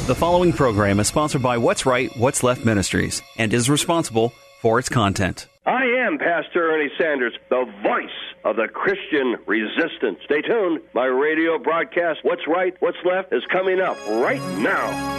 The following program is sponsored by What's Right, What's Left Ministries and is responsible for its content. I am Pastor Ernie Sanders, the voice of the Christian resistance. Stay tuned. My radio broadcast, What's Right, What's Left, is coming up right now.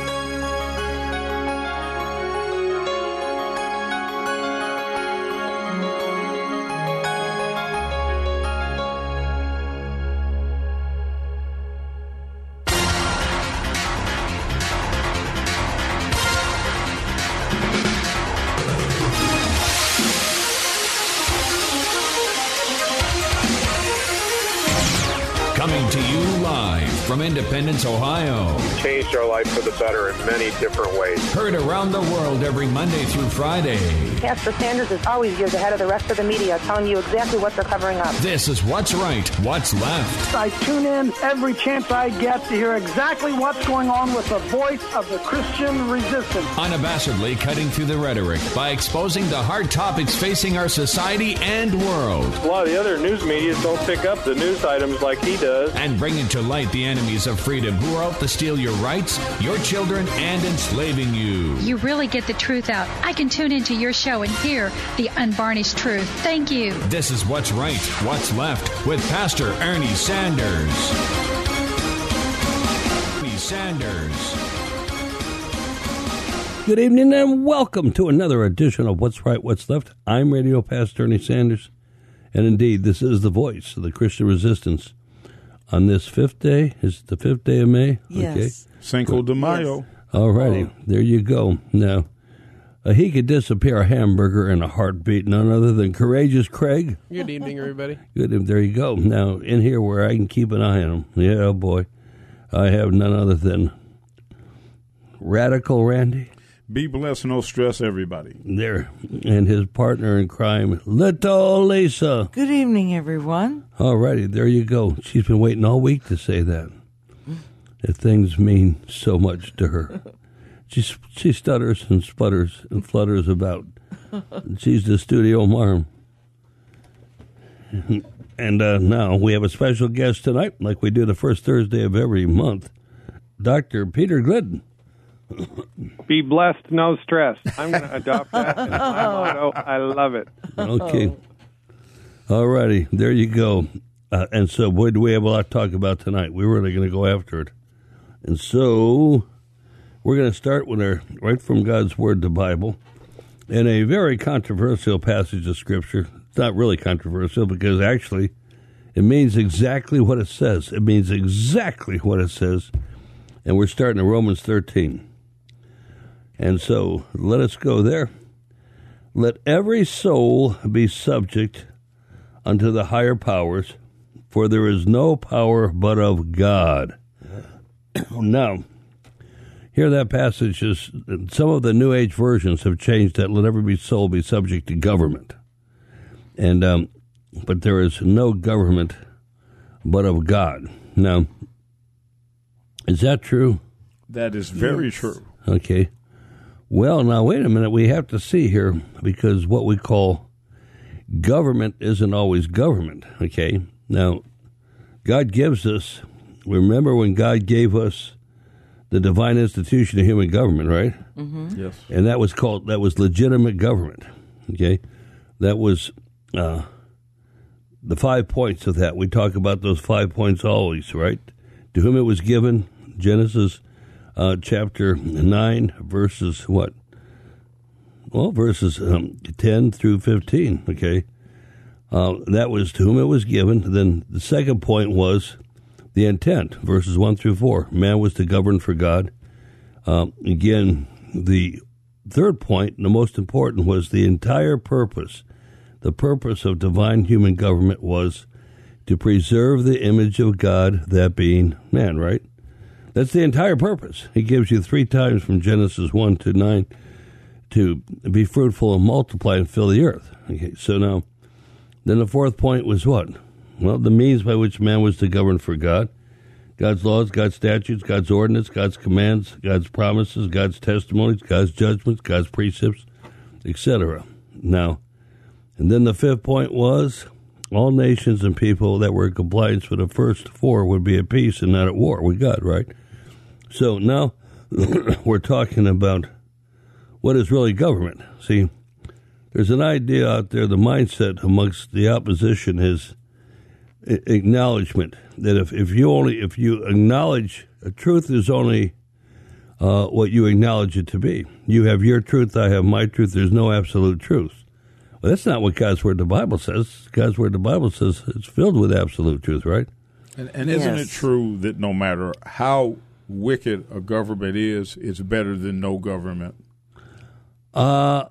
Coming to you live from Independence, Ohio. Changed our life for the better in many different ways. Heard around the world every Monday through Friday. Pastor Sanders is always years ahead of the rest of the media, telling you exactly what they're covering up. This is What's Right, What's Left. I tune in every chance I get to hear exactly what's going on with the voice of the Christian resistance. Unabashedly cutting through the rhetoric by exposing the hard topics facing our society and world. A lot of the other news media don't pick up the news items like he does. And bringing to light the enemies of freedom who are out to steal your rights, your children, and enslaving you. You really get the truth out. I can tune into your show and hear the unvarnished truth. Thank you. This is What's Right, What's Left with Pastor Ernie Sanders. Ernie Sanders. Good evening and welcome to another edition of What's Right, What's Left. I'm Radio Pastor Ernie Sanders. And indeed, this is the voice of the Christian resistance. On this fifth day, is it the 5th day of May? Yes. Okay. Cinco de Mayo. Yes. All righty, there you go. Now, he could disappear a hamburger in a heartbeat, none other than Courageous Craig. Good evening, everybody. Good, there you go. Now, in here where I can keep an eye on him, yeah, oh boy, I have none other than Radical Randy. Be blessed, no stress, everybody. There, and his partner in crime, Little Lisa. Good evening, everyone. All righty, there you go. She's been waiting all week to say that. That things mean so much to her. She stutters and sputters and flutters about. She's the studio marm. And now we have a special guest tonight, like we do the first Thursday of every month, Dr. Peter Glidden. Be blessed, no stress. I'm going to adopt that as my motto. I love it. Okay. All righty. There you go. And so, boy, do we have a lot to talk about tonight. We're really going to go after it. And so, we're going to start with right from God's Word, the Bible, in a very controversial passage of Scripture. It's not really controversial because actually it means exactly what it says. It means exactly what it says. And we're starting in Romans 13. And so, let us go there. Let every soul be subject unto the higher powers, for there is no power but of God. Now, here that passage is, some of the New Age versions have changed that, let every soul be subject to government. And, but there is no government but of God. Now, is that true? That is very true. Okay. Well, now, wait a minute. We have to see here, because what we call government isn't always government, okay? Now, God gives us, remember when God gave us the divine institution of human government, right? Mm-hmm. Yes. And that was legitimate government, okay? That was the 5 points of that. We talk about those 5 points always, right? To whom it was given, Genesis chapter 9, verses what? Well, verses 10 through 15, okay? That was to whom it was given. Then the second point was the intent, verses 1 through 4. Man was to govern for God. Again, the third point, the most important, was the entire purpose. The purpose of divine human government was to preserve the image of God, that being man, right? That's the entire purpose. He gives you 3 times from Genesis 1 to 9 to be fruitful and multiply and fill the earth. Okay, so now, then the fourth point was what? Well, the means by which man was to govern for God. God's laws, God's statutes, God's ordinance, God's commands, God's promises, God's testimonies, God's judgments, God's precepts, etc. Now, and then the fifth point was all nations and people that were in compliance with the first 4 would be at peace and not at war with God, right? So now we're talking about what is really government. See, there's an idea out there, the mindset amongst the opposition is acknowledgement, that if you acknowledge a truth is only what you acknowledge it to be. You have your truth, I have my truth. There's no absolute truth. Well, that's not what God's Word, the Bible says. God's Word, the Bible says it's filled with absolute truth, right? And isn't it true that no matter how wicked a government is, it's better than no government? I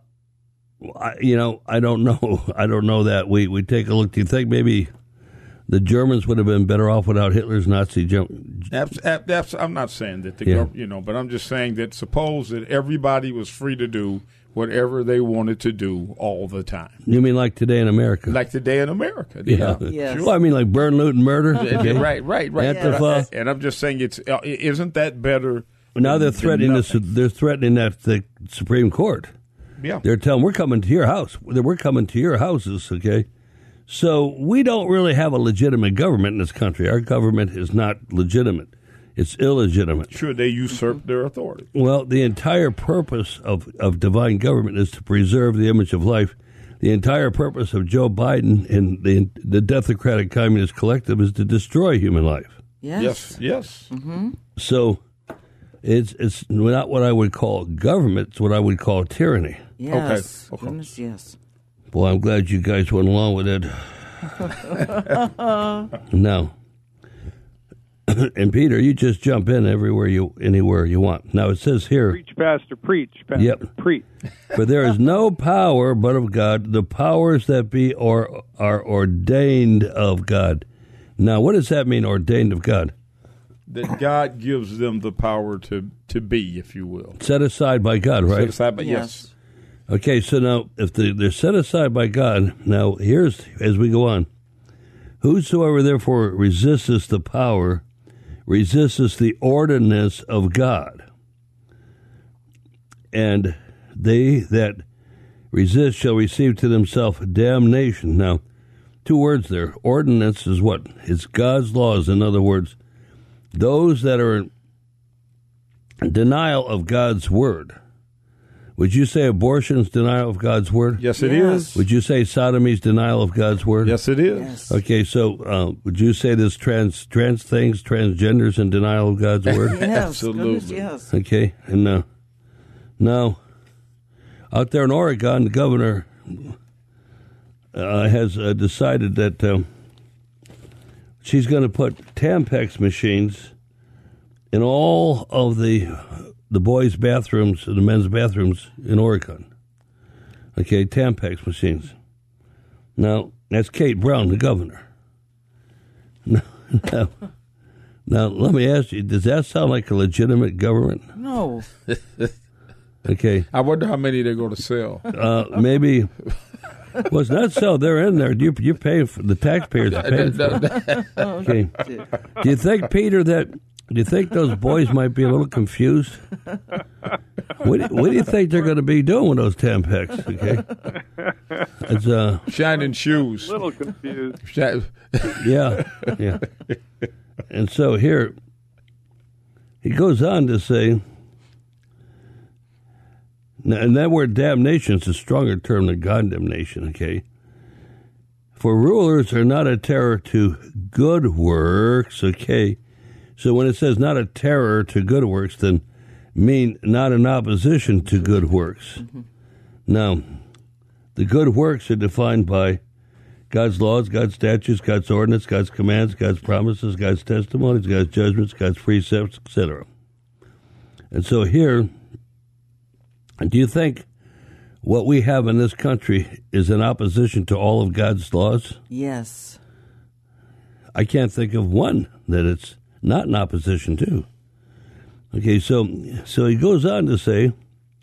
don't know. I don't know that. We take a look. Do you think maybe the Germans would have been better off without Hitler's Nazi Germany? I'm not saying that but I'm just saying that suppose that everybody was free to do whatever they wanted to do all the time. You mean like today in America? Like today in America. Yeah. Yes. Well, I mean like burn, loot, and murder. Okay. Right. Antifa. And I'm just saying isn't that better? Now they're threatening this. They're threatening that the Supreme Court. Yeah. They're telling we're coming to your house. We're coming to your houses. Okay. So we don't really have a legitimate government in this country. Our government is not legitimate. It's illegitimate. Sure, they usurp their authority. Well, the entire purpose of divine government is to preserve the image of life. The entire purpose of Joe Biden and the Democratic Communist Collective is to destroy human life. Yes. Mm-hmm. So it's not what I would call government. It's what I would call tyranny. Yes. Okay. Goodness, yes. Well, I'm glad you guys went along with it. Now, and Peter, you just jump in anywhere you want. Now it says here, Preach, Pastor, preach, Pastor, Yep. preach. For there is no power but of God. The powers that be are ordained of God. Now, what does that mean, ordained of God? That God gives them the power to be, if you will. Set aside by God, right? Set aside by, yes. Okay, so now if they're set aside by God, now here's, as we go on, whosoever therefore resisteth the power, resisteth the ordinance of God. And they that resist shall receive to themselves damnation. Now, two words there. Ordinance is what? It's God's laws. In other words, those that are in denial of God's word. Would you say abortion's denial of God's word? Yes, it is. Would you say sodomy's denial of God's word? Yes, it is. Yes. Okay, so would you say this trans things, transgenders, in denial of God's word? Yes. Absolutely. Goodness, yes. Okay, and now, out there in Oregon, the governor has decided that she's going to put Tampax machines in all of the boys' bathrooms, the men's bathrooms in Oregon. Okay, Tampax machines. Now, that's Kate Brown, the governor. Now, let me ask you, does that sound like a legitimate government? No. Okay. I wonder how many they're going to sell. Maybe. Well, it's not so. They're in there. You pay for the taxpayers are paying for it. Okay. Do you think, Peter, do you think those boys might be a little confused? What do you think they're going to be doing with those Tampax? Okay. It's shining shoes. A little confused. Yeah. And so here, he goes on to say, and that word damnation is a stronger term than condemnation, okay? For rulers are not a terror to good works, okay? So when it says not a terror to good works, then mean not in opposition to good works. Mm-hmm. Now, the good works are defined by God's laws, God's statutes, God's ordinance, God's commands, God's promises, God's testimonies, God's judgments, God's precepts, etc. And so here, do you think what we have in this country is in opposition to all of God's laws? Yes. I can't think of one that it's not in opposition to. Okay, so he goes on to say,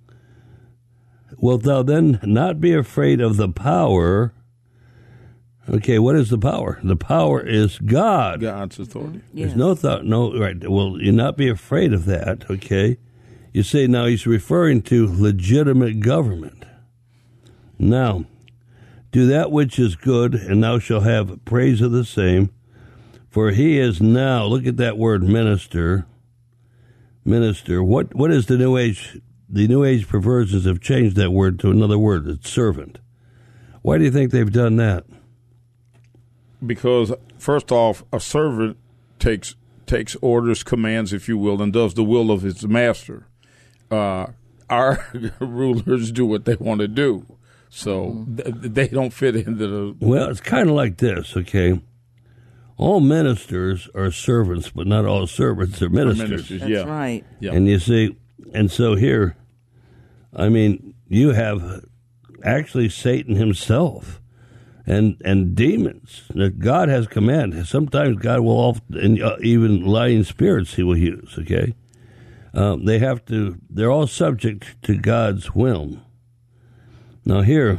wilt thou then not be afraid of the power? Okay, what is the power? The power is God. God's authority. Yes. There's no thought, right. Well, you not be afraid of that, okay? You say now he's referring to legitimate government. Now, do that which is good, and thou shalt have praise of the same. For he is now, look at that word minister minister. What is the New Age? The New Age perversions have changed that word to another word. It's servant. Why do you think they've done that? Because, first off, a servant takes orders, commands, if you will, and does the will of his master. Our rulers do what they want to do. So they don't fit into the... Well, it's kind of like this, okay? All ministers are servants, but not all servants are ministers. That's right. Yeah. And you see, and so here, I mean, you have actually Satan himself and demons that God has commanded. Sometimes God will often, even lying spirits he will use, okay? They're all subject to God's will. Now here,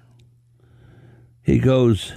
he goes,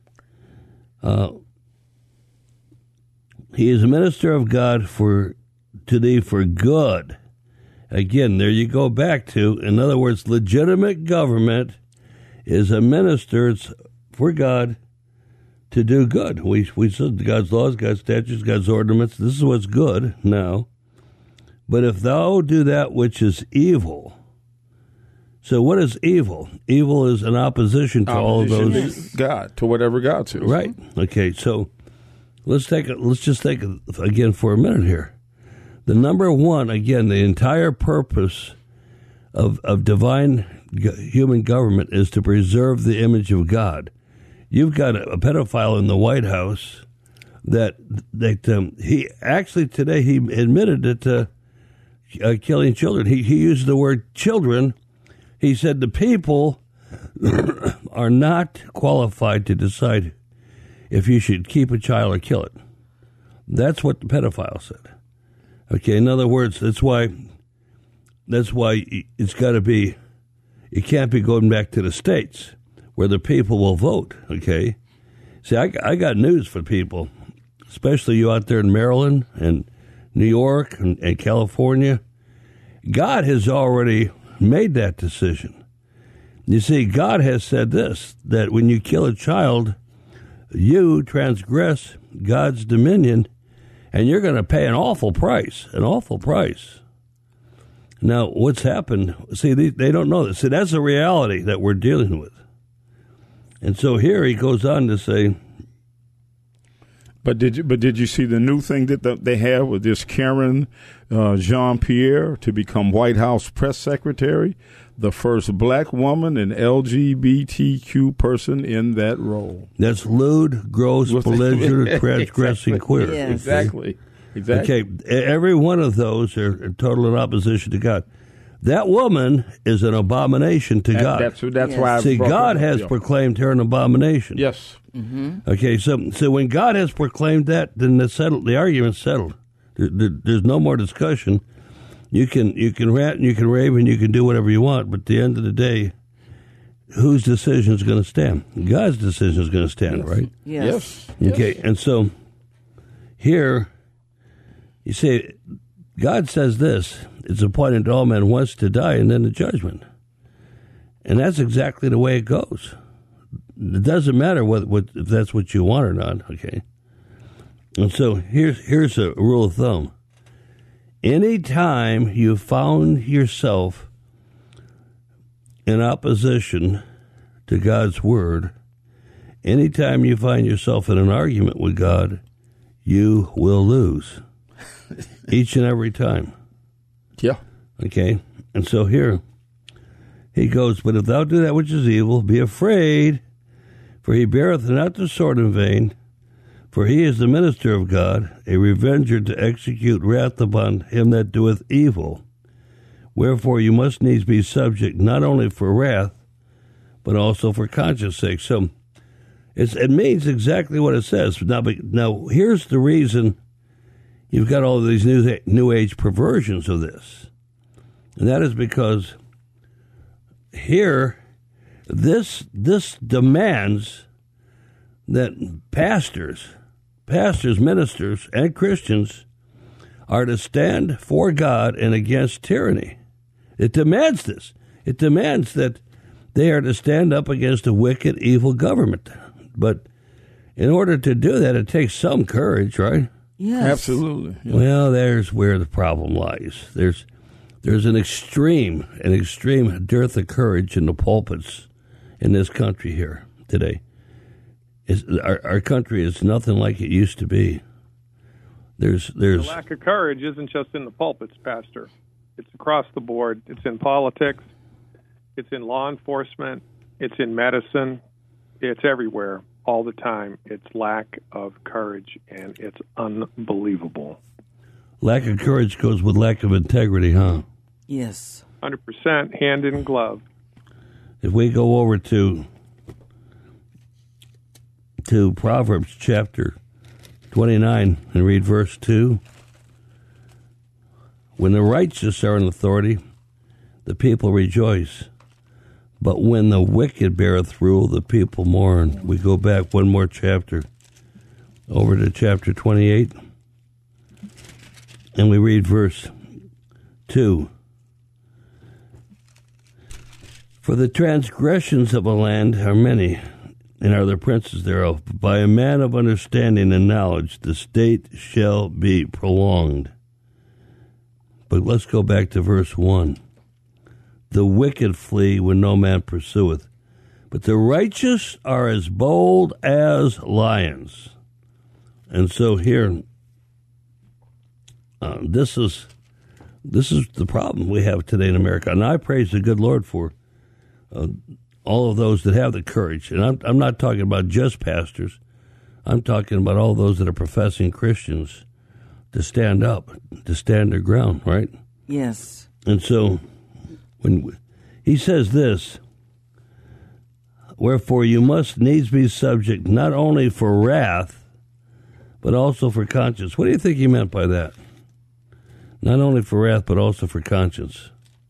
he is a minister of God to thee for good. Again, there you go back to, in other words, legitimate government is a minister for God to do good. We said God's laws, God's statutes, God's ordinance. This is what's good now. But if thou do that which is evil... So what is evil? Evil is an opposition to all of those... God, to whatever God says. Right. Okay, so let's just think again for a minute here. The number one, again, the entire purpose of divine human government is to preserve the image of God. You've got a pedophile in the White House that he actually today he admitted that killing children. He used the word children. He said the people are not qualified to decide if you should keep a child or kill it. That's what the pedophile said. Okay, in other words, that's why it's got to be, it can't be going back to the states where the people will vote, okay? See, I got news for people, especially you out there in Maryland and New York and California. God has already made that decision. You see, God has said this, that when you kill a child, you transgress God's dominion, and you're going to pay an awful price. Now, what's happened, see, they don't know this. See, that's a reality that we're dealing with. And so here he goes on to say... But did you see the new thing that they have with this Karen Jean-Pierre to become White House press secretary, the first black woman and LGBTQ person in that role? That's lewd, gross, belligerent, transgressing, queer. Yes. Exactly. Okay, every one of those are total in opposition to God. That woman is an abomination to God. That's why. See, God has proclaimed her an abomination. Yes. Mm-hmm. Okay, so when God has proclaimed that, then the argument's settled. There's no more discussion. You can rant and you can rave and you can do whatever you want, but at the end of the day, whose decision is going to stand? God's decision is going to stand, right? Yes. Okay, and so here, you see, God says this, it's appointed to all men once to die and then the judgment. And that's exactly the way it goes. It doesn't matter what if that's what you want or not, okay? And so here's a rule of thumb. Anytime you found yourself in opposition to God's word, anytime you find yourself in an argument with God, you will lose. Each and every time. Yeah. Okay? And so here, he goes, but if thou do that which is evil, be afraid, for he beareth not the sword in vain, for he is the minister of God, a revenger to execute wrath upon him that doeth evil. Wherefore you must needs be subject not only for wrath, but also for conscience sake. So it means exactly what it says. Now here's the reason you've got all of these new age perversions of this. And that is because here, this demands that pastors, ministers, and Christians are to stand for God and against tyranny. It demands this. It demands that they are to stand up against a wicked, evil government. But in order to do that, it takes some courage, right? Yes. Absolutely. Yeah. Well, there's where the problem lies. There's an extreme dearth of courage in the pulpits in this country here today. Our country is nothing like it used to be. There's The lack of courage isn't just in the pulpits, Pastor. It's across the board. It's in politics. It's in law enforcement. It's in medicine. It's everywhere, all the time. It's lack of courage, and it's unbelievable. lack of courage goes with lack of integrity, huh? Yes. 100% hand in glove. If we go over to Proverbs chapter 29 and read verse 2, when the righteous are in authority, the people rejoice. But when the wicked beareth rule, the people mourn. We go back one more chapter, over to chapter 28, and we read verse 2. For the transgressions of a land are many, and are the princes thereof. By a man of understanding and knowledge, the state shall be prolonged. But let's go back to verse 1. The wicked flee when no man pursueth, but the righteous are as bold as lions. And so here, this is the problem we have today in America. And I praise the good Lord for all of those that have the courage. And I'm not talking about just pastors. I'm talking about all those that are professing Christians to stand up, to stand their ground, right? Yes. And so when he says this, wherefore you must needs be subject not only for wrath, but also for conscience. What do you think he meant by that? Not only for wrath, but also for conscience.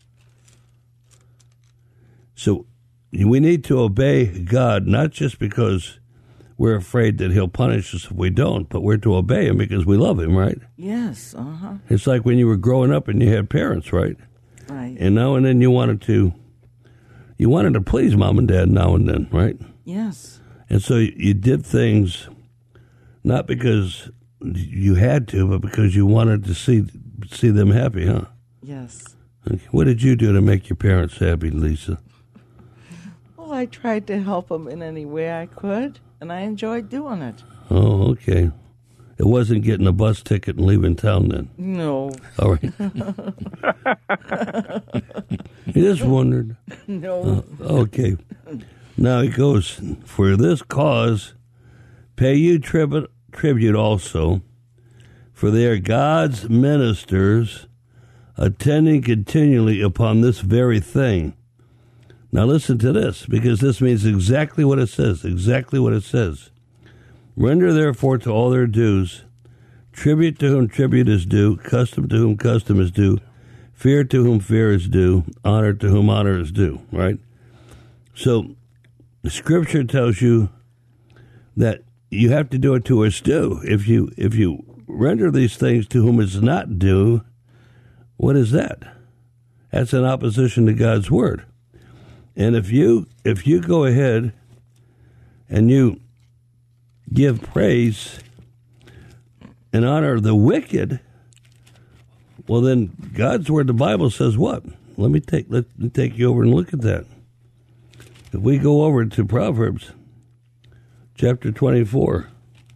So we need to obey God, not just because we're afraid that he'll punish us if we don't, but we're to obey him because we love him, right? Yes, uh-huh. It's like when you were growing up and you had parents, right? Right. And now and then you wanted to please mom and dad now and then, right? Yes. And so you did things not because you had to, but because you wanted to see them happy, huh? Yes. Okay. What did you do to make your parents happy, Lisa? Well, I tried to help them in any way I could, and I enjoyed doing it. Oh, okay. It wasn't getting a bus ticket and leaving town then? No. All right. You just wondered. No. Okay. Now he goes, for this cause pay you tribute also, for they are God's ministers, attending continually upon this very thing. Now listen to this, because this means exactly what it says, exactly what it says. Render therefore to all their dues, tribute to whom tribute is due, custom to whom custom is due, fear to whom fear is due, honor to whom honor is due, right? So the Scripture tells you that you have to do it to its due. If you render these things to whom it's not due, what is that? That's in opposition to God's word. And if you go ahead and you give praise and honor the wicked, well then God's word, the Bible says what? Let me take you over and look at that. If we go over to Proverbs chapter 24,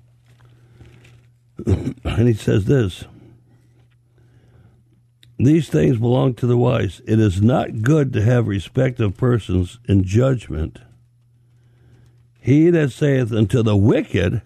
and he says this, these things belong to the wise. It is not good to have respect of persons in judgment. He that saith unto the wicked,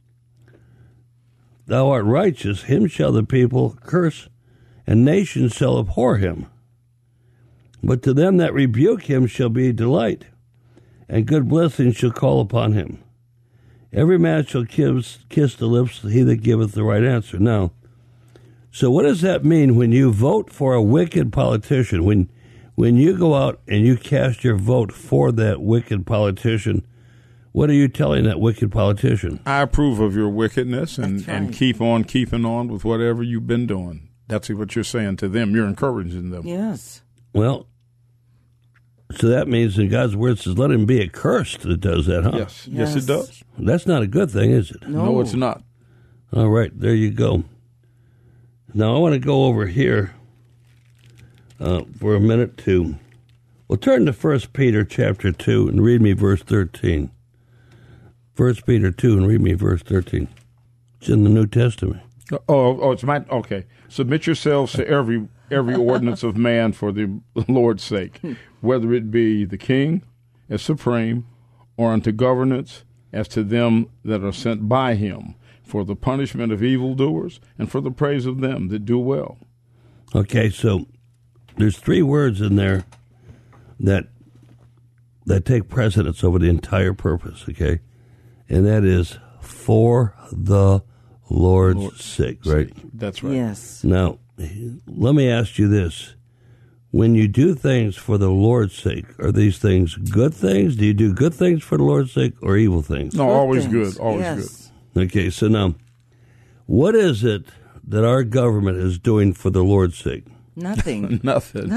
thou art righteous, him shall the people curse, and nations shall abhor him. But to them that rebuke him shall be delight, and good blessing shall call upon him. Every man shall kiss the lips, he that giveth the right answer. Now, so what does that mean when you vote for a wicked politician? When you go out and you cast your vote for that wicked politician, what are you telling that wicked politician? I approve of your wickedness and keep on keeping on with whatever you've been doing. That's what you're saying to them. You're encouraging them. Yes. Well, so that means that God's word says, let him be accursed that does that, huh? Yes, it does. That's not a good thing, is it? No, it's not. All right, there you go. Now I want to go over here for a minute to. Well, turn to 1 Peter chapter 2 and read me verse 13. 1 Peter 2 and read me verse 13. It's in the New Testament. Oh, it's mine. Okay. Submit yourselves to every ordinance of man for the Lord's sake, whether it be the king as supreme, or unto governance as to them that are sent by him, for the punishment of evildoers and for the praise of them that do well. Okay, so there's 3 words in there that take precedence over the entire purpose, okay? And that is for the Lord's sake, right? That's right. Yes. Now, let me ask you this. When you do things for the Lord's sake, are these things good things? Do you do good things for the Lord's sake or evil things? No, always good. Always yes. good. Okay, so now, what is it that our government is doing for the Lord's sake? Nothing. Nothing.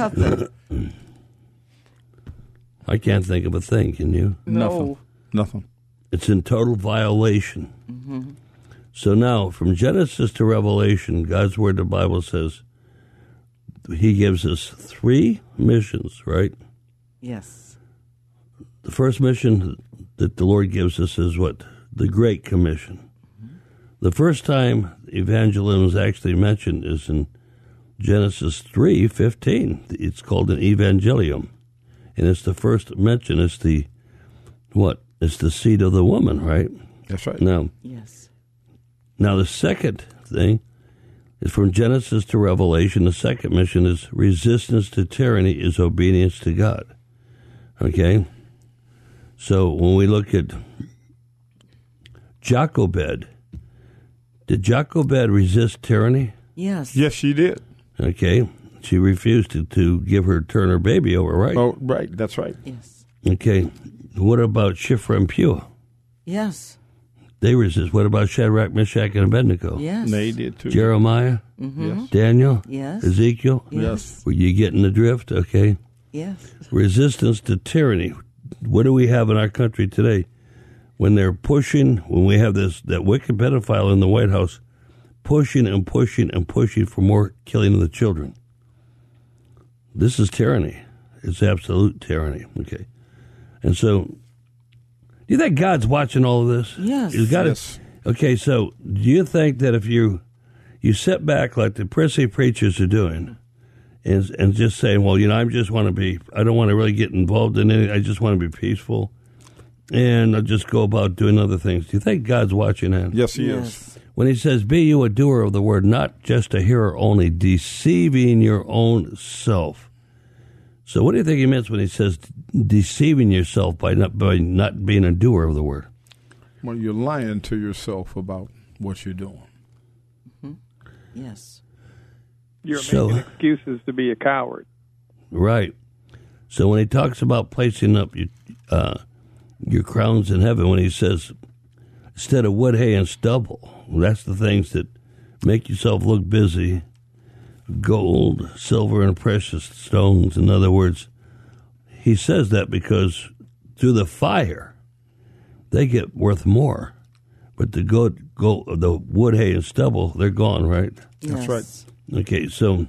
I can't think of a thing, can you? No. Nothing. It's in total violation. Mm-hmm. So now, from Genesis to Revelation, God's Word, the Bible says, He gives us 3 missions, right? Yes. The first mission that the Lord gives us is what? The Great Commission. Mm-hmm. The first time evangelism is actually mentioned is in Genesis 3:15. It's called an evangelium. And it's the first mention. It's the, what? It's the seed of the woman, right? That's right. Now, yes. Now the second thing is from Genesis to Revelation. The second mission is resistance to tyranny is obedience to God. Okay? So when we look at Jochebed, did Jochebed resist tyranny? Yes. Yes, she did. Okay. She refused to turn her baby over, right? Oh, right. That's right. Yes. Okay. What about Shiphrah and Puah? Yes. They resist. What about Shadrach, Meshach, and Abednego? Yes. They did too. Jeremiah? Mm-hmm. Yes. Daniel? Yes. Ezekiel? Yes. Were you getting the drift? Okay. Yes. Resistance to tyranny. What do we have in our country today? When they're pushing, when we have that wicked pedophile in the White House pushing and pushing and pushing for more killing of the children. This is tyranny. It's absolute tyranny. Okay. And so, do you think God's watching all of this? Yes. He's got Yes. Okay, so do you think that if you sit back like the prissy preachers are doing and just saying, well, I just want to I don't want to really get involved in anything, I just want to be peaceful, and I'll just go about doing other things. Do you think God's watching that? Yes, he is. When he says, be you a doer of the word, not just a hearer only, deceiving your own self. So what do you think he means when he says deceiving yourself by not being a doer of the word? Well, you're lying to yourself about what you're doing. Mm-hmm. Yes. You're making excuses to be a coward. Right. So when he talks about placing up your crowns in heaven, when he says, instead of wood, hay, and stubble, that's the things that make yourself look busy, gold, silver, and precious stones. In other words, he says that because through the fire, they get worth more. But the the wood, hay, and stubble, they're gone, right? Yes. That's right. Okay, so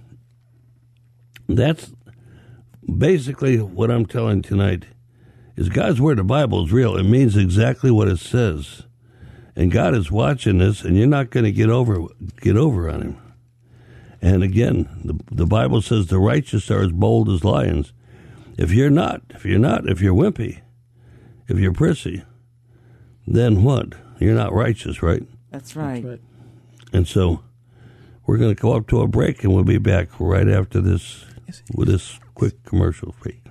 that's basically what I'm telling tonight is God's word, the Bible, is real. It means exactly what it says. And God is watching this, and you're not going to get over on him. And again, the Bible says the righteous are as bold as lions. If you're wimpy, if you're prissy, then what? You're not righteous, right? That's right. That's right. And so we're going to go up to a break, and we'll be back right after this with this quick commercial break.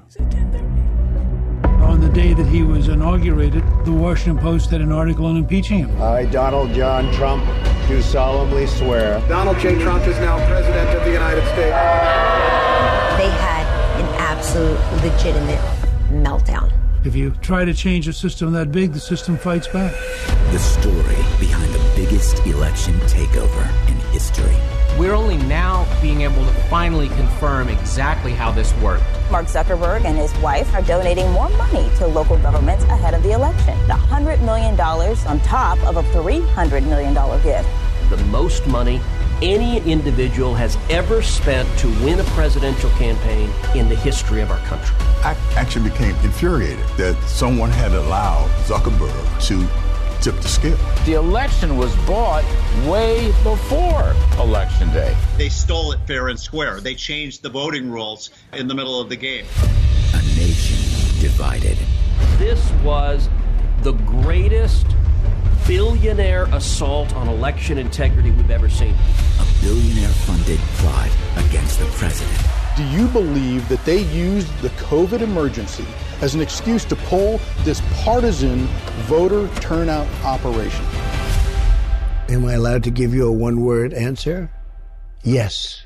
On the day that he was inaugurated, the Washington Post had an article on impeaching him. I, Donald John Trump, do solemnly swear. Donald J. Trump is now President of the United States. They had an absolute legitimate meltdown. If you try to change a system that big, the system fights back. The story behind the biggest election takeover in history. We're only now being able to finally confirm exactly how this worked. Mark Zuckerberg and his wife are donating more money to local governments ahead of the election. $100 million on top of a $300 million gift. the most money any individual has ever spent to win a presidential campaign in the history of our country. I actually became infuriated that someone had allowed Zuckerberg to tip the scale. The election was bought way before Election Day. They stole it fair and square. They changed the voting rules in the middle of the game. A nation divided. This was the greatest billionaire assault on election integrity we've ever seen. A billionaire-funded plot against the president. Do you believe that they used the COVID emergency as an excuse to pull this partisan voter turnout operation? Am I allowed to give you a one-word answer? Yes.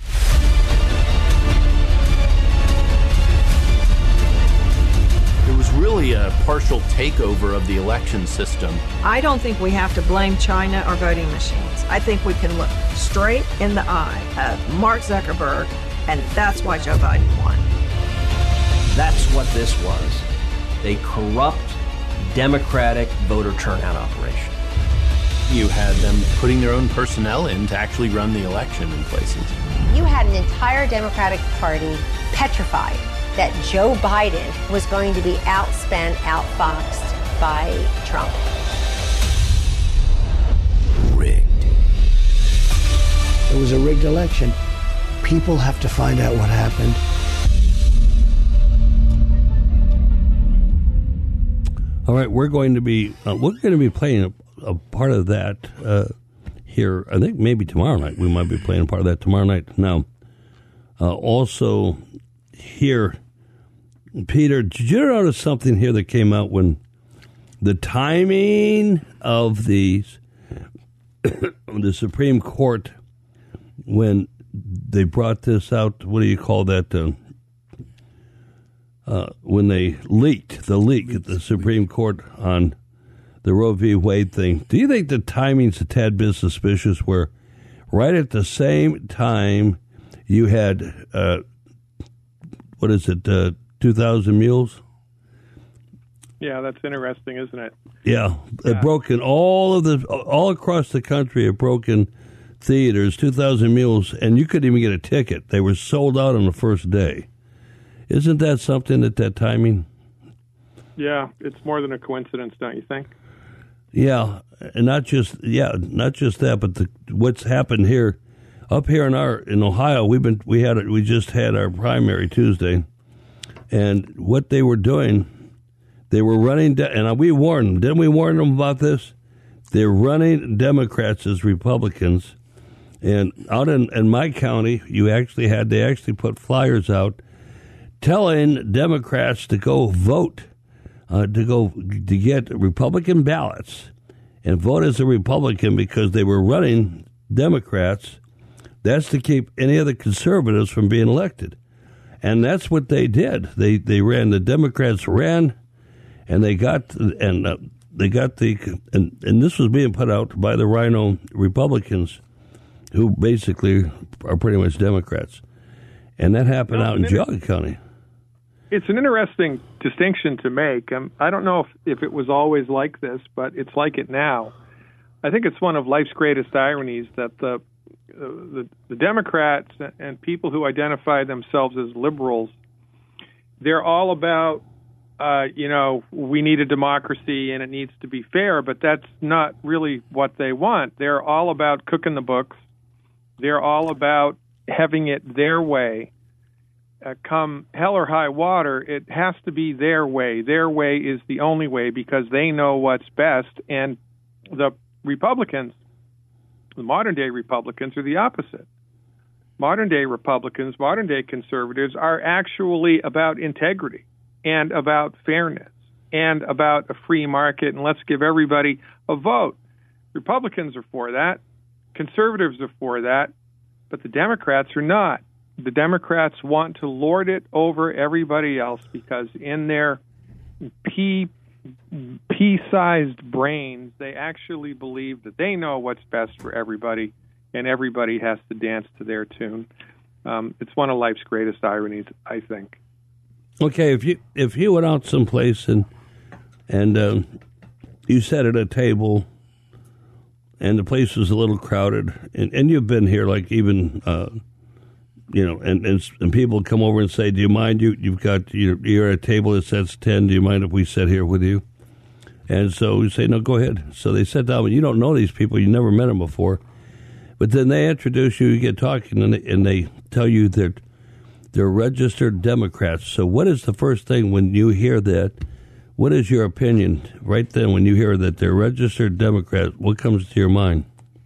It was really a partial takeover of the election system. I don't think we have to blame China or voting machines. I think we can look straight in the eye of Mark Zuckerberg, and that's why Joe Biden won. That's what this was. A corrupt, Democratic voter turnout operation. You had them putting their own personnel in to actually run the election in places. You had an entire Democratic Party petrified that Joe Biden was going to be outspent, outfoxed by Trump. Rigged. It was a rigged election. People have to find out what happened. All right, we're going to be playing a part of that here. I think maybe tomorrow night. We might be playing a part of that tomorrow night. Now, also here, Peter, did you notice something here that came out when the timing of the Supreme Court, when they brought this out, what do you call that? When they leaked at the Supreme Court on the Roe v. Wade thing, do you think the timing's a tad bit suspicious where right at the same time you had, 2,000 Mules? Yeah, that's interesting, isn't it? Yeah. It broken all across the country, it broken theaters, 2,000 Mules, and you couldn't even get a ticket. They were sold out on the first day. Isn't that something at that timing? Yeah, it's more than a coincidence, don't you think? Yeah, and not just that, but what's happened here, up here in Ohio. We just had our primary Tuesday, and what they were doing, they were running, and we warned them. Didn't we warn them about this? They're running Democrats as Republicans, and out in my county, they actually put flyers out telling Democrats to go vote, to get Republican ballots and vote as a Republican because they were running Democrats. That's to keep any of the conservatives from being elected, and that's what they did. They ran. The Democrats ran, and they got and this was being put out by the Rhino Republicans, who basically are pretty much Democrats, and that happened out in Geauga County. It's an interesting distinction to make. I don't know if it was always like this, but it's like it now. I think it's one of life's greatest ironies that the Democrats and people who identify themselves as liberals, they're all about, we need a democracy and it needs to be fair, but that's not really what they want. They're all about cooking the books. They're all about having it their way. Come hell or high water, it has to be their way. Their way is the only way because they know what's best. And the Republicans, the modern-day Republicans, are the opposite. Modern-day Republicans, modern-day conservatives are actually about integrity and about fairness and about a free market, and let's give everybody a vote. Republicans are for that. Conservatives are for that. But the Democrats are not. The Democrats want to lord it over everybody else because in their pea-sized brains, they actually believe that they know what's best for everybody, and everybody has to dance to their tune. It's one of life's greatest ironies, I think. Okay, if you went out someplace and you sat at a table and the place was a little crowded, and you've been here, like even and people come over and say, "Do you mind? You're at a table that says 10. Do you mind if we sit here with you?" And so we say, "No, go ahead." So they sit down, and you don't know these people, you never met them before, but then they introduce you, you get talking, and they tell you that they're registered Democrats. So what is the first thing when you hear that? What is your opinion right then when you hear that they're registered Democrats? What comes to your mind?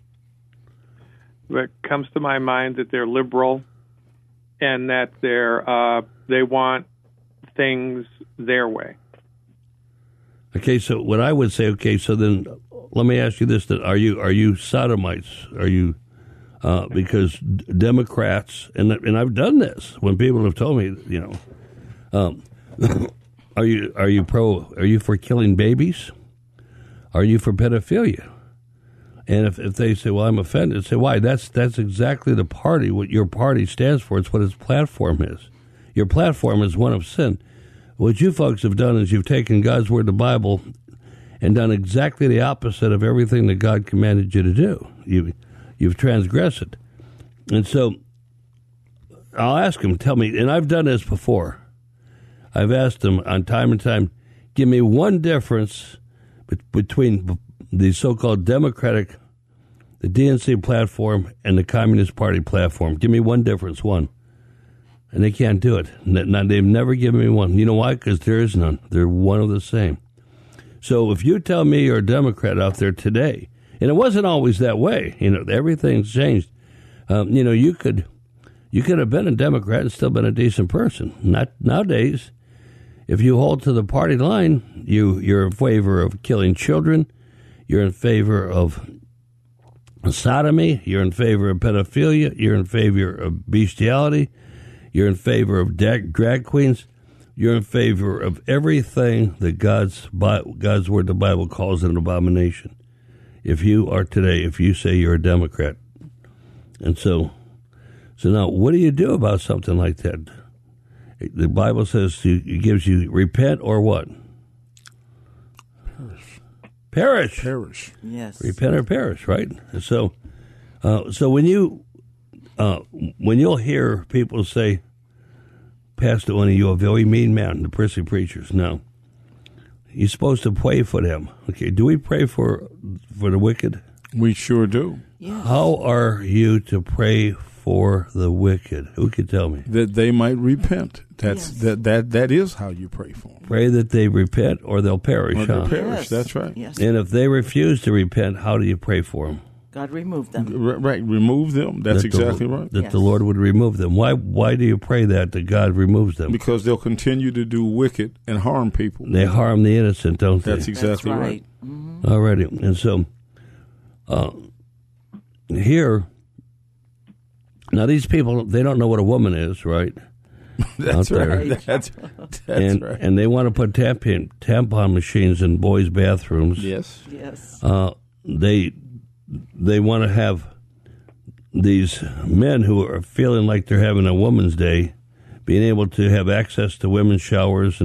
It comes to my mind that they're liberal and that they want things their way. Okay, so what I would say, okay, so then let me ask you this: that are you sodomites? Are you because Democrats and I've done this when people have told me, are you for killing babies? Are you for pedophilia? And if they say, well, I'm offended, say, why? That's exactly the party, what your party stands for. It's what its platform is. Your platform is one of sin. What you folks have done is you've taken God's word, the Bible, and done exactly the opposite of everything that God commanded you to do. You've transgressed it. And so I'll ask them, tell me, and I've done this before. I've asked them on time and time, give me one difference between the so-called Democratic, the DNC platform, and the Communist Party platform. Give me one difference, one. And they can't do it. They've never given me one. You know why? Because there is none. They're one of the same. So if you tell me you're a Democrat out there today, and it wasn't always that way, everything's changed. You could have been a Democrat and still been a decent person. Not nowadays. If you hold to the party line, you're in favor of killing children. You're in favor of sodomy. You're in favor of pedophilia. You're in favor of bestiality. You're in favor of drag queens. You're in favor of everything that God's word, the Bible, calls an abomination. If you say you're a Democrat. And so now what do you do about something like that? The Bible says it gives you repent or what? Perish. Yes. Repent or perish, right? And so when you'll hear people say, Pastor, one of you a very mean man, the prissy preachers. No. You're supposed to pray for them. Okay, do we pray for the wicked? We sure do. Yes. How are you to pray for the wicked? Who can tell me? That they might repent. That is how you pray for them. Pray that they repent or they'll perish. Or they'll perish. Yes. That's right. Yes. And if they refuse to repent, how do you pray for them? God remove them. Right, remove them. That's exactly right. That the Lord would remove them. Why do you pray that God removes them? Because they'll continue to do wicked and harm people. They harm the innocent, don't they? That's exactly right. Mm-hmm. Alrighty. And so here, now these people, they don't know what a woman is, right? That's right. That's right. And they want to put tampon machines in boys' bathrooms. Yes. They want to have these men who are feeling like they're having a woman's day, being able to have access to women's showers.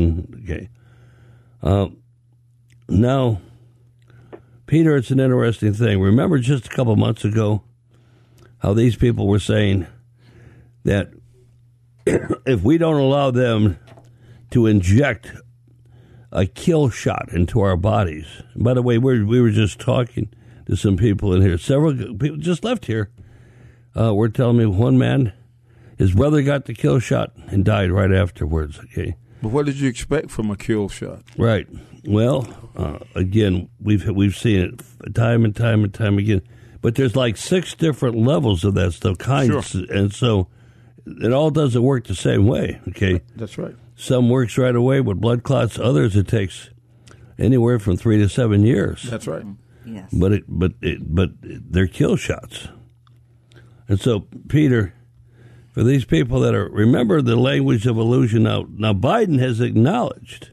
Now, Peter, it's an interesting thing. Remember just a couple months ago how these people were saying that if we don't allow them to inject a kill shot into our bodies. By the way, we were just talking to some people in here. Several people just left here. Were telling me one man, his brother got the kill shot and died right afterwards. Okay, but what did you expect from a kill shot? Right. Well, again, we've seen it time and time and time again. But there's like 6 different levels of that stuff, kinds, sure. And so it all doesn't work the same way. Okay, that's right. Some works right away with blood clots. Others it takes anywhere from 3 to 7 years. That's right. Yes. But they're kill shots. And so, Peter, for these people that are, remember the language of illusion. Now Biden has acknowledged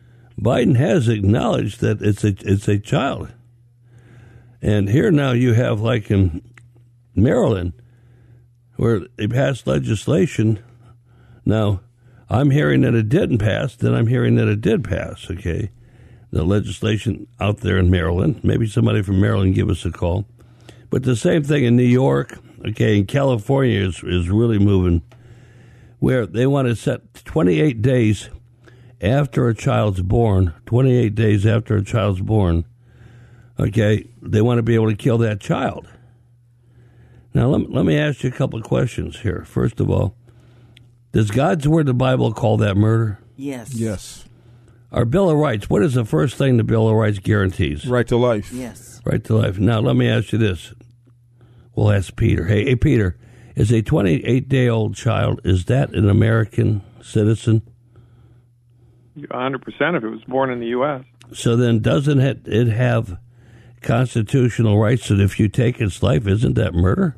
that it's a child. And here now you have, like in Maryland, where they passed legislation. Now, I'm hearing that it didn't pass, then I'm hearing that it did pass, okay? The legislation out there in Maryland. Maybe somebody from Maryland give us a call. But the same thing in New York, okay, in California is really moving, where they want to set 28 days after a child's born, 28 days after a child's born, okay, they want to be able to kill that child. Now, let me ask you a couple of questions here. First of all, does God's Word, the Bible, call that murder? Yes. Yes. Our Bill of Rights, what is the first thing the Bill of Rights guarantees? Right to life. Yes. Right to life. Now, let me ask you this. We'll ask Peter. Hey, Peter, is a 28-day-old child, is that an American citizen? 100% if it was born in the U.S. So then doesn't it have constitutional rights that if you take its life, isn't that murder?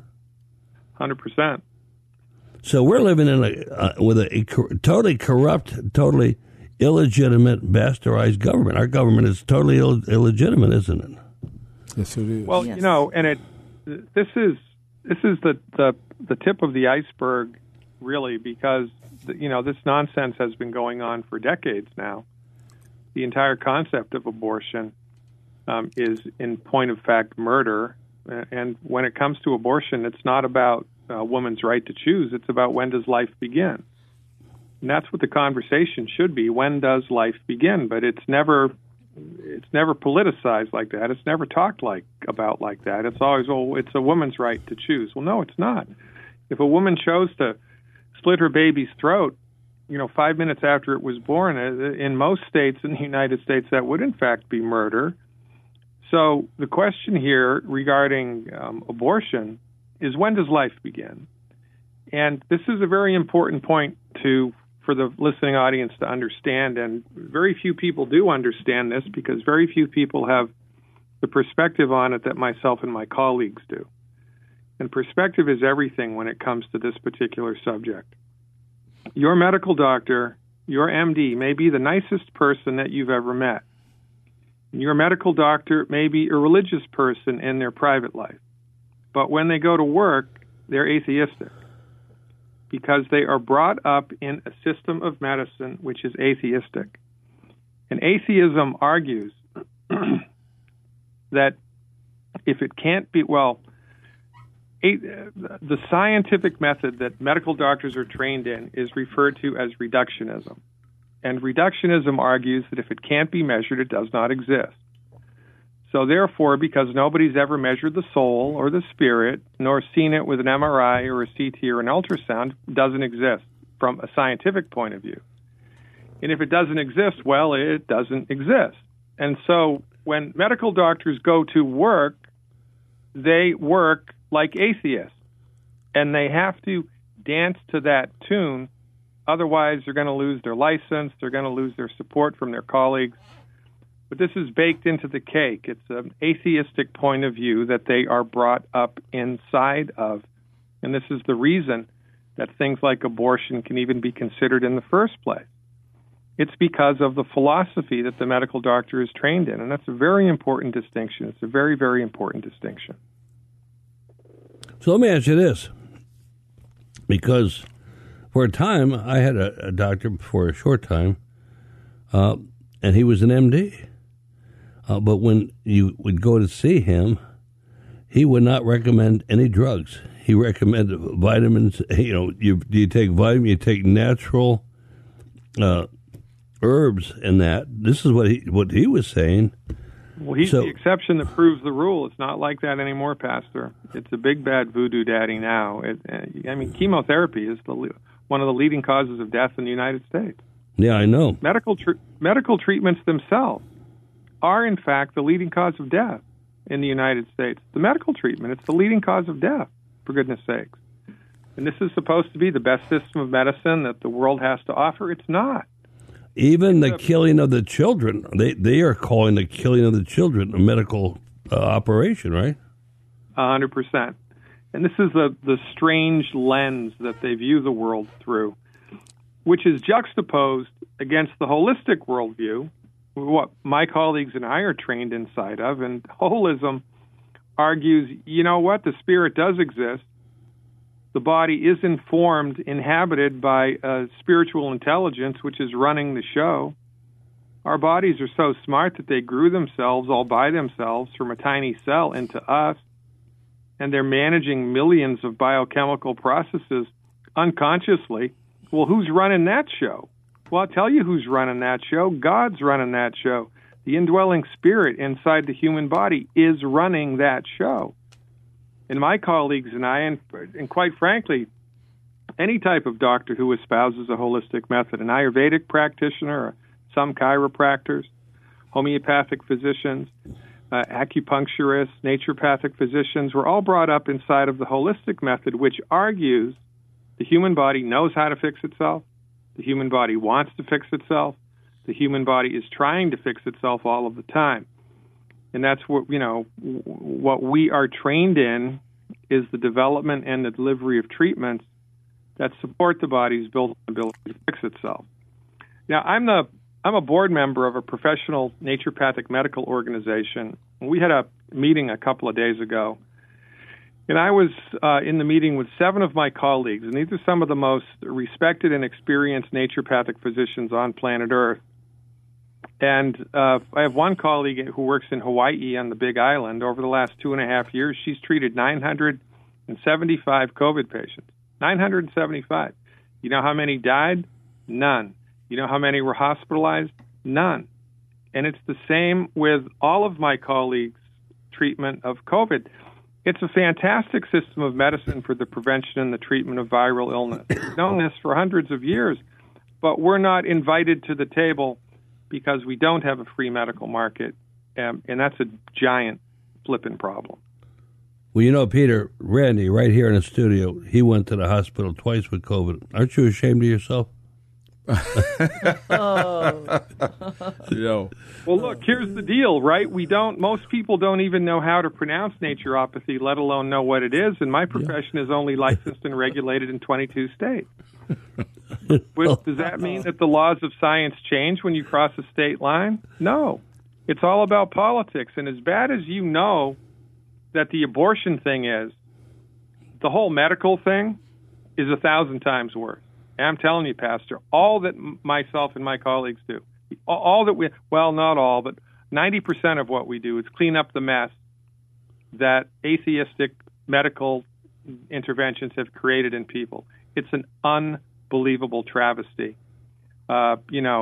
100%. So we're living in with a totally corrupt, totally illegitimate, bastardized government. Our government is totally illegitimate, isn't it? Yes, it is. Well, yes. This is the tip of the iceberg, really, because this nonsense has been going on for decades now. The entire concept of abortion is, in point of fact, murder. And when it comes to abortion, it's not about a woman's right to choose. It's about when does life begin. And that's what the conversation should be. When does life begin? But it's never politicized like that. It's never talked about like that. It's always, it's a woman's right to choose. Well, no, it's not. If a woman chose to split her baby's throat, 5 minutes after it was born, in most states in the United States, that would in fact be murder. So the question here regarding abortion is, when does life begin? And this is a very important point for the listening audience to understand, and very few people do understand this because very few people have the perspective on it that myself and my colleagues do. And perspective is everything when it comes to this particular subject. Your medical doctor, your MD, may be the nicest person that you've ever met. Your medical doctor may be a religious person in their private life. But when they go to work, they're atheistic because they are brought up in a system of medicine which is atheistic. And atheism argues that if it can't be, the scientific method that medical doctors are trained in is referred to as reductionism. And reductionism argues that if it can't be measured, it does not exist. So therefore, because nobody's ever measured the soul or the spirit, nor seen it with an MRI or a CT or an ultrasound, it doesn't exist from a scientific point of view. And if it doesn't exist, well, it doesn't exist. And so when medical doctors go to work, they work like atheists. And they have to dance to that tune. Otherwise, they're going to lose their license. They're going to lose their support from their colleagues. But this is baked into the cake. It's an atheistic point of view that they are brought up inside of. And this is the reason that things like abortion can even be considered in the first place. It's because of the philosophy that the medical doctor is trained in. And that's a very important distinction. It's a very, very important distinction. So let me ask you this. Because for a time, I had a doctor for a short time, and he was an MD. But when you would go to see him, he would not recommend any drugs. He recommended vitamins. You take vitamin, you take natural herbs, and that. This is what he was saying. Well, he's the exception that proves the rule. It's not like that anymore, Pastor. It's a big bad voodoo daddy now. Chemotherapy is one of the leading causes of death in the United States. Yeah, I know. Medical treatments themselves are, in fact, the leading cause of death in the United States. The medical treatment, it's the leading cause of death, for goodness sakes. And this is supposed to be the best system of medicine that the world has to offer. It's not. Even the killing of the children, they are calling the killing of the children a medical operation, right? 100%. And this is the strange lens that they view the world through, which is juxtaposed against the holistic worldview, what my colleagues and I are trained inside of. And holism argues, the spirit does exist. The body is inhabited by a spiritual intelligence, which is running the show. Our bodies are so smart that they grew themselves all by themselves from a tiny cell into us. and they're managing millions of biochemical processes unconsciously. Well, who's running that show? Well, I'll tell you who's running that show. God's running that show. The indwelling spirit inside the human body is running that show. And my colleagues and I, and quite frankly, any type of doctor who espouses a holistic method, an Ayurvedic practitioner, some chiropractors, homeopathic physicians, acupuncturists, naturopathic physicians, were all brought up inside of the holistic method, which argues the human body knows how to fix itself. The human body wants to fix itself. The human body is trying to fix itself all of the time. And that's what, what we are trained in is the development and the delivery of treatments that support the body's built ability to fix itself. Now, I'm a board member of a professional naturopathic medical organization. We had a meeting a couple of days ago, and I was in the meeting with 7 of my colleagues, and these are some of the most respected and experienced naturopathic physicians on planet Earth. And I have one colleague who works in Hawaii on the Big Island. Over the last 2.5 years, she's treated 975 COVID patients. 975. You know how many died? None. You know how many were hospitalized? None. And it's the same with all of my colleagues' treatment of COVID. It's a fantastic system of medicine for the prevention and the treatment of viral illness. We've known this for hundreds of years, but we're not invited to the table because we don't have a free medical market, and that's a giant flipping problem. Well, Peter, Randy, right here in the studio, he went to the hospital twice with COVID. Aren't you ashamed of yourself? Well, look, here's the deal, right? Most people don't even know how to pronounce naturopathy, let alone know what it is, and my profession is only licensed and regulated in 22 states. Does that mean that the laws of science change when you cross a state line? No. It's all about politics, and as bad as you know that the abortion thing is, the whole medical thing is 1,000 times worse. And I'm telling you, Pastor, all that myself and my colleagues do, not all, but 90% of what we do is clean up the mess that atheistic medical interventions have created in people. It's an unbelievable travesty. By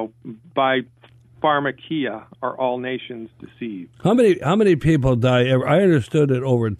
pharmakia are all nations deceived. How many people die? I understood that over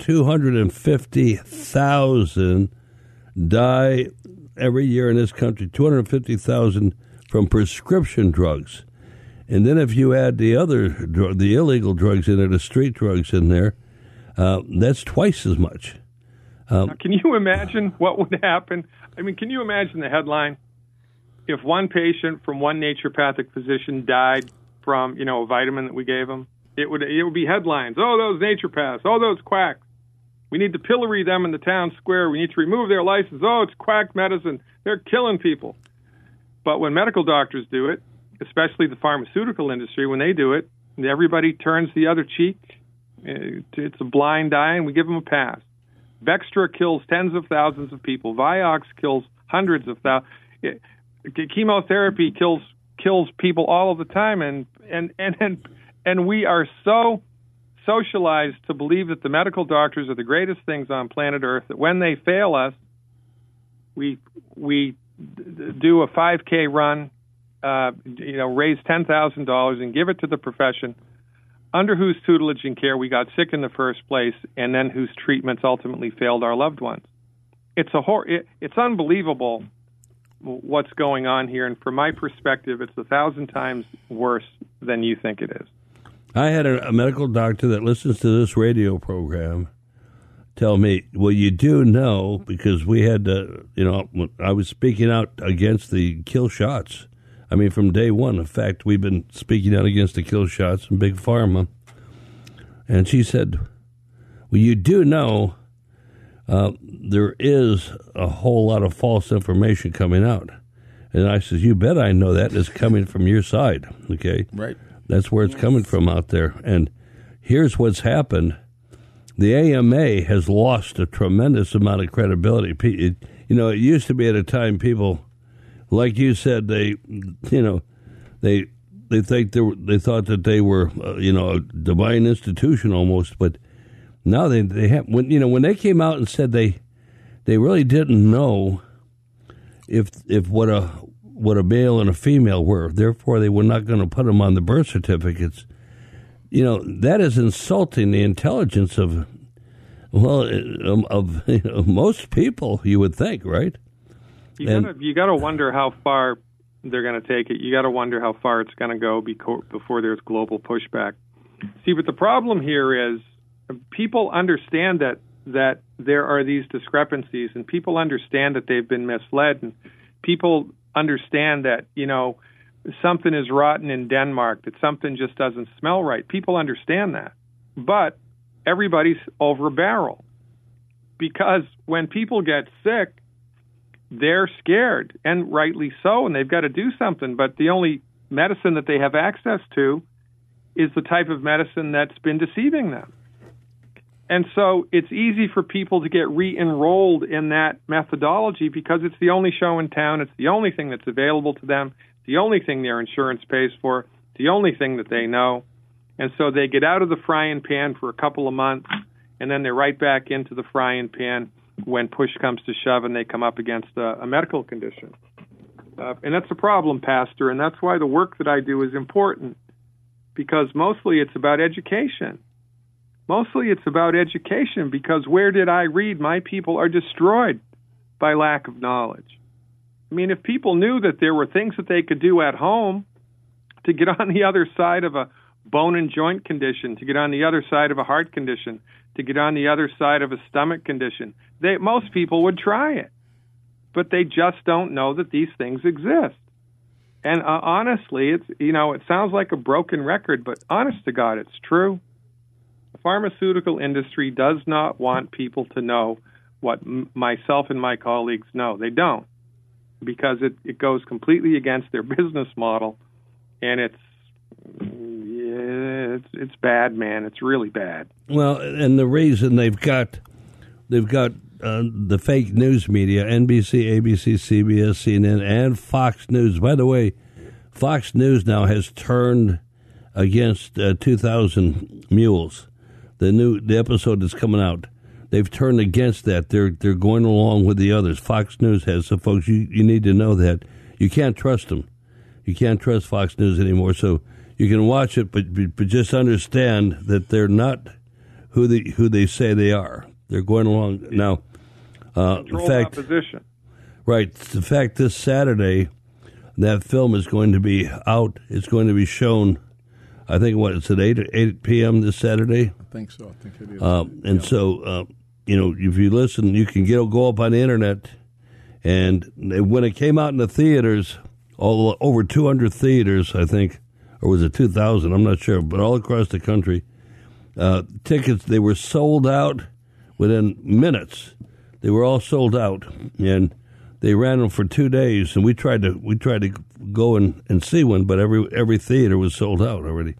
250,000 die every year in this country. 250,000 from prescription drugs, and then if you add the illegal drugs in there, the street drugs in there, that's twice as much. Now, can you imagine what would happen? I mean, can you imagine the headline? If one patient from one naturopathic physician died from, a vitamin that we gave him, it would be headlines. Oh, those naturopaths. Oh, those quacks. We need to pillory them in the town square. We need to remove their license. Oh, it's quack medicine. They're killing people. But when medical doctors do it, especially the pharmaceutical industry, when they do it, everybody turns the other cheek. It's a blind eye, and we give them a pass. Bextra kills tens of thousands of people. Vioxx kills hundreds of thousands. Chemotherapy kills people all of the time, and we are so socialized to believe that the medical doctors are the greatest things on planet Earth that when they fail us, we do a 5K run, raise $10,000 and give it to the profession under whose tutelage and care we got sick in the first place, and then whose treatments ultimately failed our loved ones. It's unbelievable what's going on here, and from my perspective, it's 1,000 times worse than you think it is. I had a medical doctor that listens to this radio program tell me, well, you do know, because we had to, I was speaking out against the kill shots. I mean, from day one. In fact, we've been speaking out against the kill shots in Big Pharma. And she said, well, you do know there is a whole lot of false information coming out. And I said, you bet I know that. It's coming from your side, okay? Right. That's where it's coming from out there. And here's what's happened. The AMA has lost a tremendous amount of credibility. It used to be at a time people, like you said, they thought that they were, a divine institution almost, but Now they have when they came out and said they really didn't know if what a male and a female were. Therefore, they were not going to put them on the birth certificates. That is insulting the intelligence of most people. You would think, right? You got to wonder how far they're going to take it. You got to wonder how far it's going to go before there's global pushback. See, but the problem here is people understand that there are these discrepancies, and people understand that they've been misled, and people understand that something is rotten in Denmark, that something just doesn't smell right. People understand that, but everybody's over a barrel because when people get sick, they're scared, and rightly so, and they've got to do something. But the only medicine that they have access to is the type of medicine that's been deceiving them. And so it's easy for people to get re-enrolled in that methodology because it's the only show in town. It's the only thing that's available to them. It's the only thing their insurance pays for. It's the only thing that they know. And so they get out of the frying pan for a couple of months, and then they're right back into the frying pan when push comes to shove and they come up against a medical condition. And that's a problem, Pastor, and that's why the work that I do is important, because mostly it's about education. Mostly it's about education, because where did I read? My people are destroyed by lack of knowledge. I mean, if people knew that there were things that they could do at home to get on the other side of a bone and joint condition, to get on the other side of a heart condition, to get on the other side of a stomach condition, most people would try it. But they just don't know that these things exist. And honestly, it sounds like a broken record, but honest to God, it's true. The pharmaceutical industry does not want people to know what myself and my colleagues know. They don't, because it goes completely against their business model, and it's bad, man. It's really bad. Well, and the reason they've got the fake news media, NBC, ABC, CBS, CNN, and Fox News. By the way, Fox News now has turned against 2,000 Mules. The episode that's coming out. They've turned against that. They're going along with the others. Fox News has. So, folks, you need to know that. You can't trust them. You can't trust Fox News anymore. So you can watch it, but just understand that they're not who they say they are. They're going along now. In fact, opposition. Right. In fact, this Saturday, that film is going to be out. It's going to be shown. I think it's at 8 p.m. this Saturday. I think so. I think it is. So if you listen, you can go up on the internet, and when it came out in the theaters, over 200 theaters, I think, or was it 2,000? I'm not sure, but all across the country, tickets, they were sold out within minutes. They were all sold out, and they ran them for 2 days. And we tried to go and see one, but every theater was sold out already.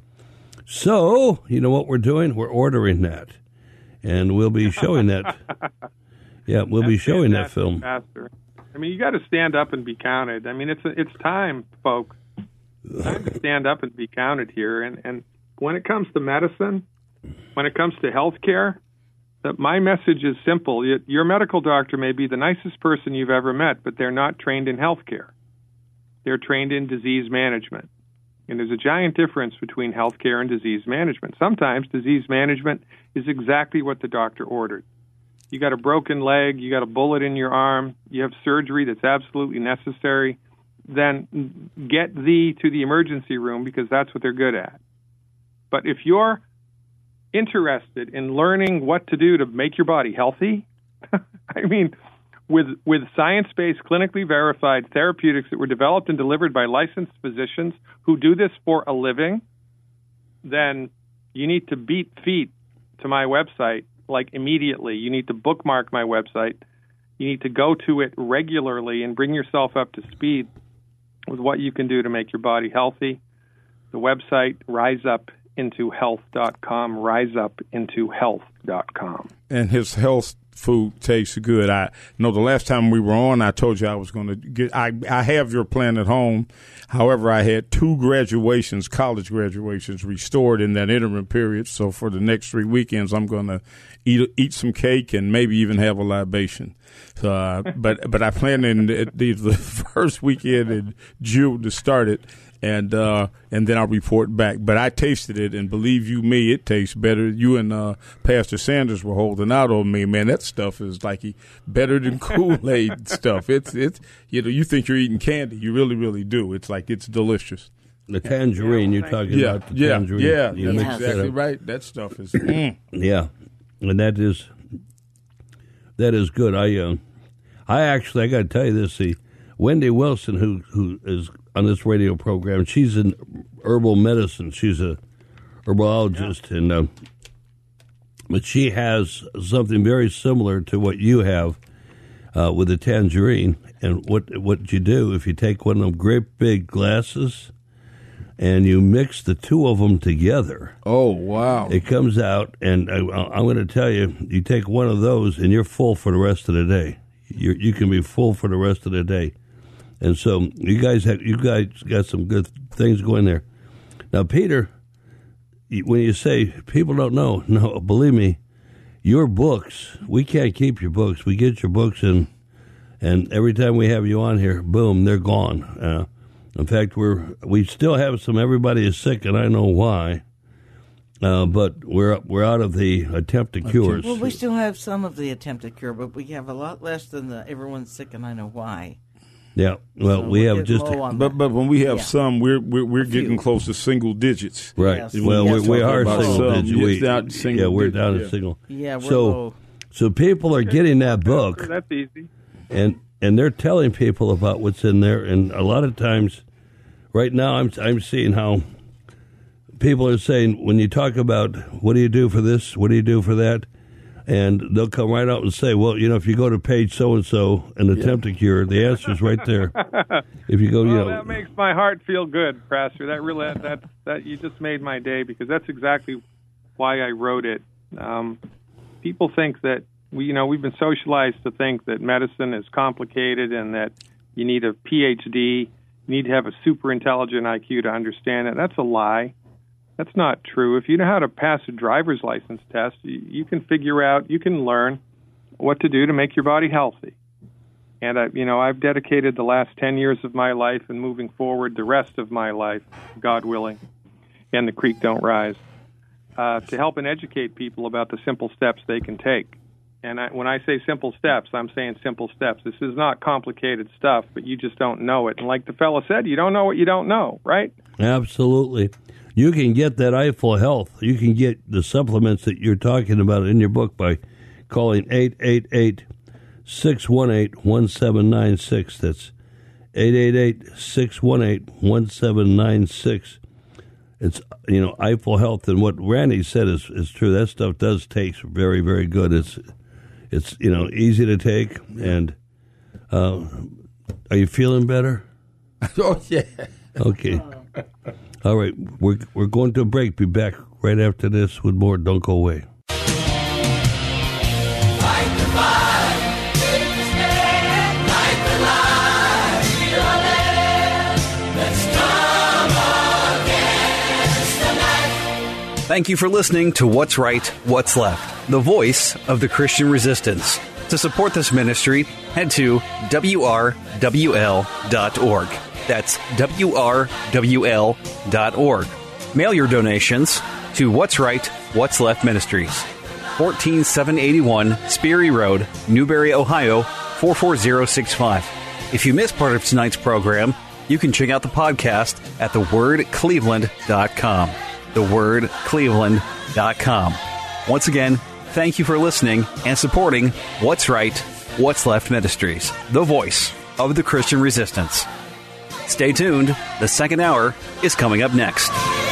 So you know what we're doing? We're ordering that, and we'll be showing that. Yeah, we'll be showing that film. Pastor. I mean, you got to stand up and be counted. I mean, it's time, folks. It's time to stand up and be counted here. And when it comes to medicine, when it comes to health care, my message is simple. Your medical doctor may be the nicest person you've ever met, but they're not trained in health care. They're trained in disease management. And there's a giant difference between health care and disease management. Sometimes disease management is exactly what the doctor ordered. You got a broken leg, you got a bullet in your arm, you have surgery that's absolutely necessary, then get thee to the emergency room, because that's what they're good at. But if you're interested in learning what to do to make your body healthy, I mean, with science-based, clinically verified therapeutics that were developed and delivered by licensed physicians who do this for a living, then you need to beat feet to my website, like immediately. You need to bookmark my website. You need to go to it regularly and bring yourself up to speed with what you can do to make your body healthy. The website, riseupintohealth.com, riseupintohealth.com. And his health food tastes good. I know the last time we were on, I told you I was going to get. I have your plan at home. However, I had 2 graduations, college graduations, restored in that interim period. So for the next 3 weekends, I'm going to eat some cake and maybe even have a libation. But I plan in the first weekend in June to start it. And then I'll report back. But I tasted it, and believe you me, it tastes better. You and Pastor Sanders were holding out on me, man. That stuff is like better than Kool-Aid stuff. It's you think you're eating candy, you really, really do. It's delicious. The tangerine you're talking about. The tangerine. Yeah, that's exactly right. That stuff is. Yeah, and that is good. I actually got to tell you this. Wendy Wilson, who is on this radio program, she's in herbal medicine. She's a herbologist, and but she has something very similar to what you have with the tangerine. And what you do, if you take one of them great big glasses and you mix the 2 of them together. Oh, wow. It comes out, and I'm going to tell you, you take one of those and you're full for the rest of the day. You can be full for the rest of the day. And so you guys got some good things going there. Now, Peter, when you say people don't know, no, believe me, your books, we can't keep your books. We get your books, and every time we have you on here, boom, they're gone. In fact, we still have some. Everybody is sick, and I know why. But we're out of the attempted cures. Well, we still have some of the attempted cure, but we have a lot less than the everyone's sick, and I know why. Yeah, well, so we have just, but when we have some, we're getting close to single digits. Right. Yes. Well, we are single digits. We're down to single. Yeah, we're low. So people are getting that book. That's easy. And they're telling people about what's in there, and a lot of times, right now, I'm seeing how people are saying when you talk about what do you do for this, what do you do for that. And they'll come right out and say, well, if you go to page so-and-so and attempt a cure, the answer's right there. If you go, that makes my heart feel good, Pastor. That really, that you just made my day, because that's exactly why I wrote it. People think that, we've been socialized to think that medicine is complicated and that you need a PhD, you need to have a super intelligent IQ to understand it. That's a lie. That's not true. If you know how to pass a driver's license test, you can figure out, you can learn what to do to make your body healthy. And I've dedicated the last 10 years of my life and moving forward the rest of my life, God willing, and the creek don't rise, to help and educate people about the simple steps they can take. And when I say simple steps, I'm saying simple steps. This is not complicated stuff, but you just don't know it. And like the fellow said, you don't know what you don't know, right? Absolutely. You can get that Eiffel Health. You can get the supplements that you're talking about in your book by calling 888-618-1796. That's 888-618-1796. It's, Eiffel Health. And what Randy said is true. That stuff does taste very, very good. It's easy to take. And are you feeling better? Oh, yeah. Okay. All right, we're going to a break. Be back right after this with more. Don't go away. Fight the fight, take the stand, fight the lie, feel our land. Let's come against the night. Thank you for listening to What's Right, What's Left, the voice of the Christian resistance. To support this ministry, head to WRWL.org. That's WRWL.org. Mail your donations to What's Right, What's Left Ministries, 14781 Sperry Road, Newberry, Ohio, 44065. If you missed part of tonight's program, you can check out the podcast at thewordcleveland.com. Thewordcleveland.com. Once again, thank you for listening and supporting What's Right, What's Left Ministries, the voice of the Christian resistance. Stay tuned. The second hour is coming up next.